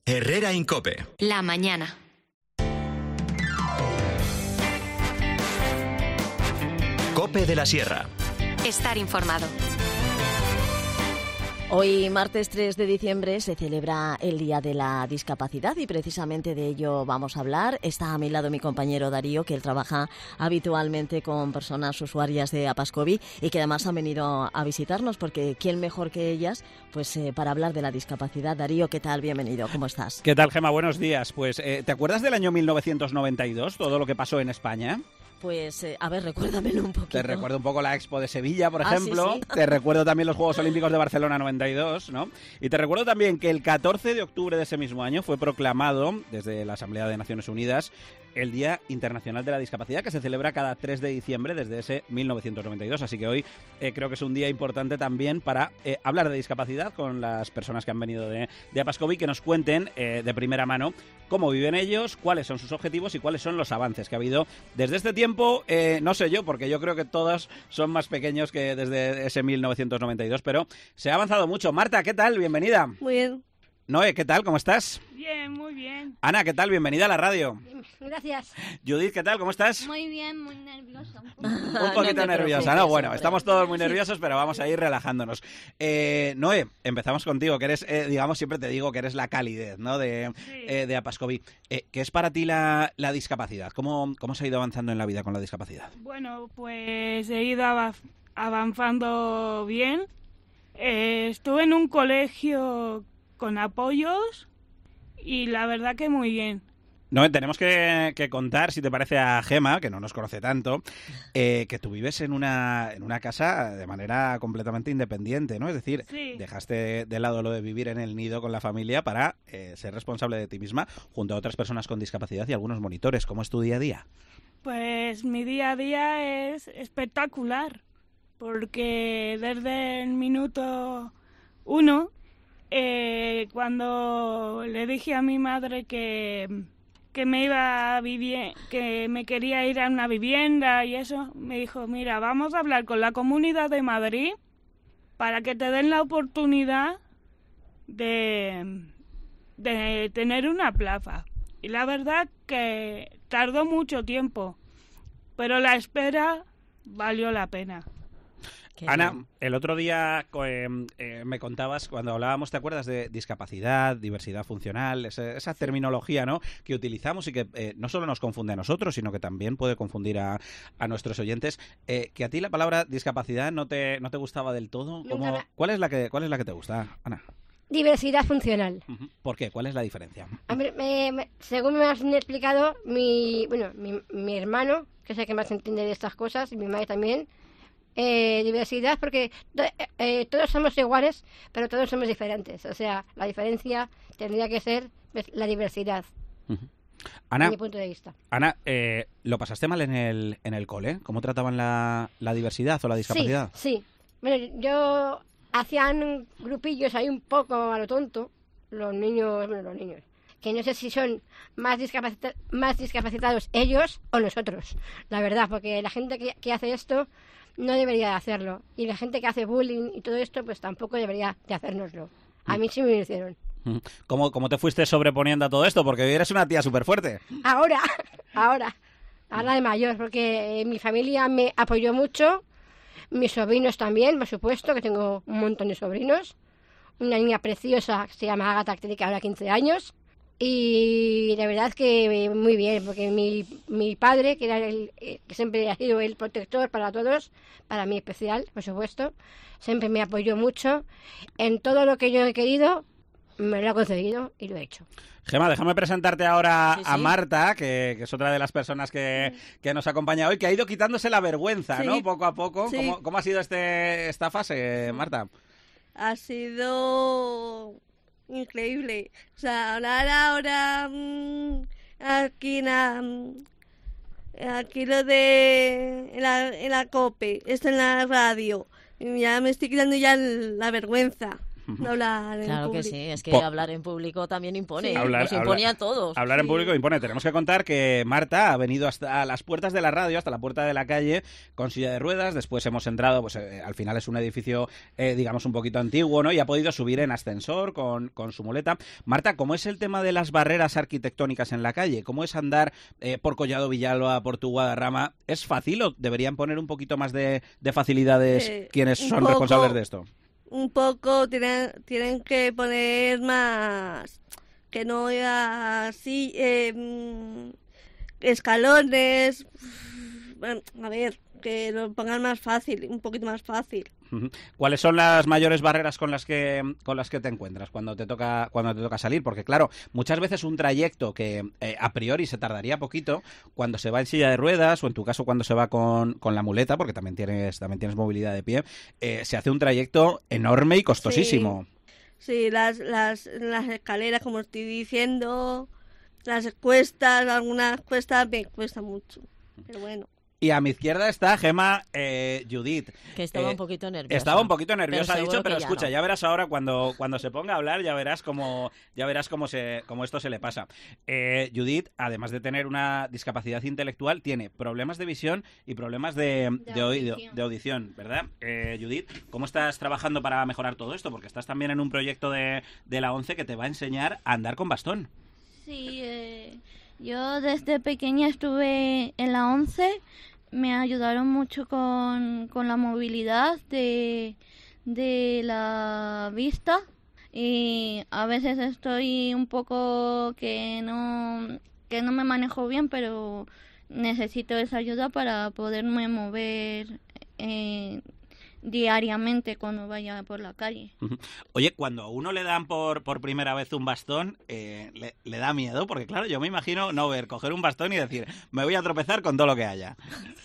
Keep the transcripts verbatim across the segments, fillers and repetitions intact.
Herrera Incope. La mañana. Cope de la Sierra. Estar informado. Hoy, martes tres de diciembre, se celebra el Día de la Discapacidad y precisamente de ello vamos a hablar. Está a mi lado mi compañero Darío, que él trabaja habitualmente con personas usuarias de Apascovi y que además han venido a visitarnos porque ¿quién mejor que ellas pues eh, para hablar de la discapacidad? Darío, ¿qué tal? Bienvenido, ¿cómo estás? ¿Qué tal, Gema? Buenos días. Pues, eh, ¿te acuerdas del año mil novecientos noventa y dos? Todo lo que pasó en España. Pues, eh, a ver, recuérdamelo un poquito. Te recuerdo un poco la Expo de Sevilla, por ah, ejemplo. Sí, sí. Te recuerdo también los Juegos Olímpicos de Barcelona noventa y dos, ¿no? Y te recuerdo también que el catorce de octubre de ese mismo año fue proclamado desde la Asamblea de Naciones Unidas el Día Internacional de la Discapacidad, que se celebra cada tres de diciembre desde ese mil novecientos noventa y dos. Así que hoy eh, creo que es un día importante también para eh, hablar de discapacidad con las personas que han venido de, de Apascovi, que nos cuenten eh, de primera mano cómo viven ellos, cuáles son sus objetivos y cuáles son los avances que ha habido desde este tiempo. Eh, no sé yo, porque yo creo que todos son más pequeños que desde ese mil novecientos noventa y dos, pero se ha avanzado mucho. Marta, ¿qué tal? Bienvenida. Muy bien. Noé, ¿qué tal? ¿Cómo estás? Bien, muy bien. Ana, ¿qué tal? Bienvenida a la radio. Gracias. Judith, ¿qué tal? ¿Cómo estás? Muy bien, muy nerviosa. Un, un poquito no nerviosa, ¿no? Bueno, estamos todos muy nerviosos, pero vamos a ir relajándonos. Eh, Noé, empezamos contigo, que eres, eh, digamos, siempre te digo que eres la calidez, ¿no? De, Sí. eh, de Apascovi. Eh, ¿Qué es para ti la, la discapacidad? ¿Cómo, ¿Cómo se ha ido avanzando en la vida con la discapacidad? Bueno, pues he ido ava- avanzando bien. Eh, estuve en un colegio con apoyos y la verdad que muy bien. No, tenemos que, que contar, si te parece, a Gema, que no nos conoce tanto, eh, que tú vives en una, en una casa de manera completamente independiente, ¿no? Es decir, Sí. dejaste de lado lo de vivir en el nido con la familia para eh, ser responsable de ti misma junto a otras personas con discapacidad y algunos monitores. ¿Cómo es tu día a día? Pues mi día a día es espectacular, porque desde el minuto uno, eh, cuando le dije a mi madre que, que me iba a vivir, que me quería ir a una vivienda y eso, me dijo, mira, vamos a hablar con la Comunidad de Madrid para que te den la oportunidad de, de tener una plaza. Y la verdad que tardó mucho tiempo, pero la espera valió la pena. Qué Ana, bien. el otro día eh, eh, me contabas, cuando hablábamos, ¿te acuerdas de discapacidad, diversidad funcional? Esa, esa terminología, ¿no?, que utilizamos y que eh, no solo nos confunde a nosotros, sino que también puede confundir a, a nuestros oyentes. Eh, que a ti la palabra discapacidad no te, no te gustaba del todo. ¿Cómo, Nunca. ¿cuál, es la que, ¿Cuál es la que te gusta, Ana? Diversidad funcional. Ujú. ¿Por qué? ¿Cuál es la diferencia? Hombre, me- me- según me has explicado, mi, bueno, mi, mi hermano, que es el que más entiende de estas cosas, y mi madre también, eh, diversidad, porque to- eh, todos somos iguales, pero todos somos diferentes. O sea, la diferencia tendría que ser pues, la diversidad, Ujú. desde Ana, mi punto de vista. Ana eh, ¿lo pasaste mal en el, en el cole? ¿Cómo trataban la, la diversidad o la discapacidad? Sí, sí. Bueno, yo hacían grupillos ahí un poco a lo tonto, los niños, bueno, los niños, que no sé si son más, discapacita- más discapacitados ellos o nosotros, la verdad, porque la gente que, que hace esto no debería de hacerlo, y la gente que hace bullying y todo esto, pues tampoco debería de hacérnoslo. A mí sí me lo hicieron. Ujú. ¿Cómo, ¿Cómo te fuiste sobreponiendo a todo esto? Porque eres una tía súper fuerte. Ahora, ahora, ahora de mayor, porque eh, mi familia me apoyó mucho, mis sobrinos también, por supuesto, que tengo un montón de sobrinos. Una niña preciosa que se llama Agatha, que tiene ahora quince años. Y la verdad es que muy bien, porque mi, mi padre, que era el eh, que siempre ha sido el protector para todos, para mí especial, por supuesto, siempre me apoyó mucho. En todo lo que yo he querido, me lo ha concedido y lo he hecho. Gema, déjame presentarte ahora Sí, a sí. Marta, que, que es otra de las personas que, que nos acompaña hoy, que ha ido quitándose la vergüenza, Sí. ¿no? Poco a poco. Sí. ¿Cómo, cómo ha sido este, esta fase, Marta? Ha sido increíble. O sea, hablar ahora mm, aquí en la, mm, aquí lo de en la, en la COPE, esto en la radio, y ya me estoy quitando ya el- la vergüenza. no hablar en Claro público. que sí, es que Po- hablar en público también impone, Sí. Hablar- nos imponía hablar- a todos. Hablar en Sí. público impone. Tenemos que contar que Marta ha venido hasta las puertas de la radio, hasta la puerta de la calle, con silla de ruedas. Después hemos entrado, pues eh, al final es un edificio, eh, digamos, un poquito antiguo, ¿no? Y ha podido subir en ascensor con, con su muleta. Marta, ¿cómo es el tema de las barreras arquitectónicas en la calle? ¿Cómo es andar eh, por Collado Villalba, por tu Guadarrama? ¿Es fácil o deberían poner un poquito más de, de facilidades Eh, quienes un son poco. responsables de esto? Un poco tienen, tienen que poner más, que no haya así, eh, mm, escalones, bueno, a ver, que lo pongan más fácil, un poquito más fácil. Ujú. ¿Cuáles son las mayores barreras con las que con las que te encuentras cuando te toca cuando te toca salir? Porque claro, muchas veces un trayecto que eh, a priori se tardaría poquito, cuando se va en silla de ruedas o en tu caso cuando se va con, con la muleta, porque también tienes también tienes movilidad de pie, eh, se hace un trayecto enorme y costosísimo. Sí, las, las, las escaleras, como estoy diciendo, las cuestas, algunas cuestas me cuesta mucho, pero bueno. Y a mi izquierda está Gemma eh, Judith. Que estaba Eh, un poquito nerviosa. Estaba un poquito nerviosa, ha Pero dicho, seguro pero que ya escucha, no. ya verás ahora cuando, cuando se ponga a hablar, ya verás cómo, ya verás cómo, se, cómo esto se le pasa. Eh, Judith, además de tener una discapacidad intelectual, tiene problemas de visión y problemas de, de, De oído, audición. de audición, ¿verdad? Eh, Judith, ¿cómo estás trabajando para mejorar todo esto? Porque estás también en un proyecto de, de la ONCE que te va a enseñar a andar con bastón. Sí, eh, yo desde pequeña estuve en la ONCE, me ayudaron mucho con, con la movilidad de, de la vista y a veces estoy un poco que no, que no me manejo bien, pero necesito esa ayuda para poderme mover eh, diariamente cuando vaya por la calle. Oye, cuando a uno le dan por, por primera vez un bastón, eh, le, le da miedo, porque claro, yo me imagino no ver, coger un bastón y decir, me voy a tropezar con todo lo que haya.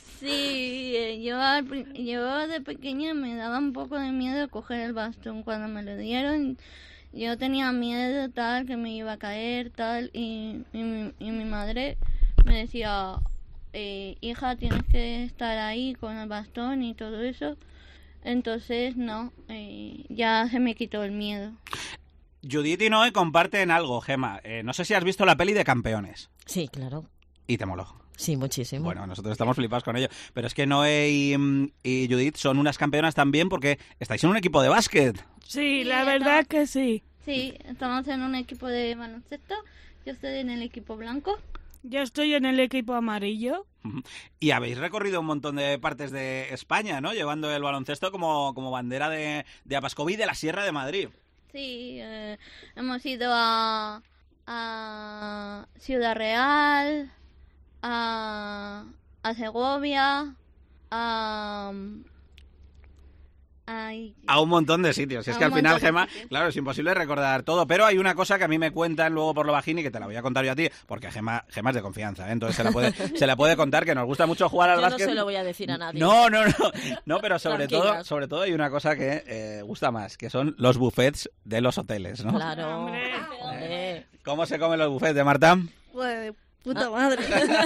Sí, eh, yo, al pri- yo de pequeña me daba un poco de miedo coger el bastón cuando me lo dieron. Yo tenía miedo tal, que me iba a caer tal, y, y, mi, y mi madre me decía, eh, hija, tienes que estar ahí con el bastón y todo eso. Entonces, no, eh, ya se me quitó el miedo. Judith y Noé comparten algo, Gemma. Eh, no sé si has visto la peli de Campeones. Sí, claro. Y te moló. Sí, muchísimo. Bueno, nosotros estamos flipados con ello. Pero es que Noé y, mm, y Judith son unas campeonas también porque estáis en un equipo de básquet. Sí, la verdad que sí. Sí, estamos en un equipo de baloncesto, yo estoy en el equipo blanco. Yo estoy en el equipo amarillo. Ujú. Y habéis recorrido un montón de partes de España, ¿no? Llevando el baloncesto como, como bandera de, de Apascovi y de la Sierra de Madrid. Sí, eh, hemos ido a, a Ciudad Real, a, a Segovia, a... ay, A un montón de sitios. Y es A que al un final, montón de Gemma, sitios. claro, es imposible recordar todo. Pero hay una cosa que a mí me cuentan luego por lo bajín y que te la voy a contar yo a ti, porque Gemma, Gemma es de confianza, ¿eh? Entonces se la puede, se la puede contar, que nos gusta mucho jugar al Yo no básquet. se lo voy a decir a nadie. No, no, no, no, pero sobre Tranquilas. todo, sobre todo hay una cosa que eh, gusta más, que son los buffets de los hoteles, ¿no? Claro. Hombre. Hombre. ¿Cómo se comen los buffets de Marta? Pues de puta Ah. madre.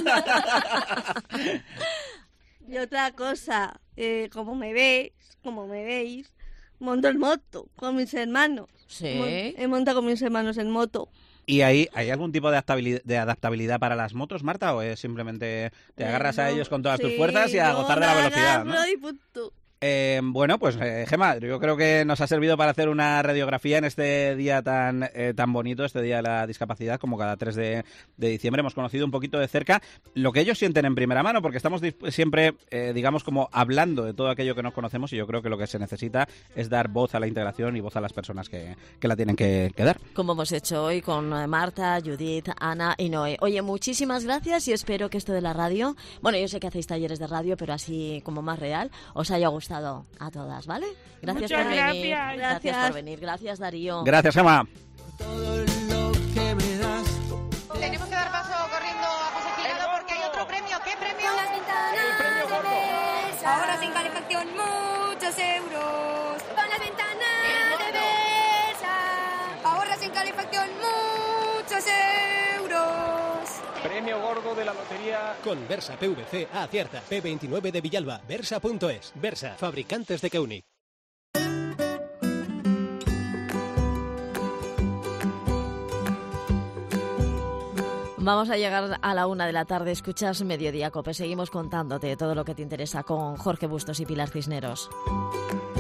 Y otra cosa, eh, como me veis, como me veis, monto en moto con mis hermanos. Sí. Mon- He montado con mis hermanos en moto. ¿Y ahí hay algún tipo de adaptabilidad, de adaptabilidad para las motos, Marta? ¿O es simplemente te Eh, agarras a no, ellos con todas tus sí, fuerzas y a yo gozar de la me velocidad, ¿no? agarro y punto. Eh, bueno, pues eh, Gemma, yo creo que nos ha servido para hacer una radiografía en este día tan eh, tan bonito, este día de la discapacidad, como cada tres de, de diciembre. Hemos conocido un poquito de cerca lo que ellos sienten en primera mano, porque estamos disp- siempre, eh, digamos, como hablando de todo aquello que nos conocemos, y yo creo que lo que se necesita es dar voz a la integración y voz a las personas que, que la tienen que, que dar. Como hemos hecho hoy con eh, Marta, Judith, Ana y Noé. Oye, muchísimas gracias y espero que esto de la radio, bueno, yo sé que hacéis talleres de radio, pero así como más real, os haya gustado a todas, ¿vale? Gracias Muchas por venir. gracias. Gracias Gracias. por venir. Gracias, Darío. Gracias, Gemma. Tenemos que dar paso corriendo a José Gilado porque hay otro premio. ¿Qué premio? Las ventanas de Versa. Ahora sin calefacción muchos euros. Con las ventanas de Versa. Ahorras en calefacción muchos euros. Premio gordo de la lotería. Con Versa P V C acierta. P veintinueve de Villalba. Versa punto es. Versa, fabricantes de Keunig. Vamos a llegar a la una de la tarde. Escuchas Mediodía Cope. Seguimos contándote todo lo que te interesa con Jorge Bustos y Pilar Cisneros.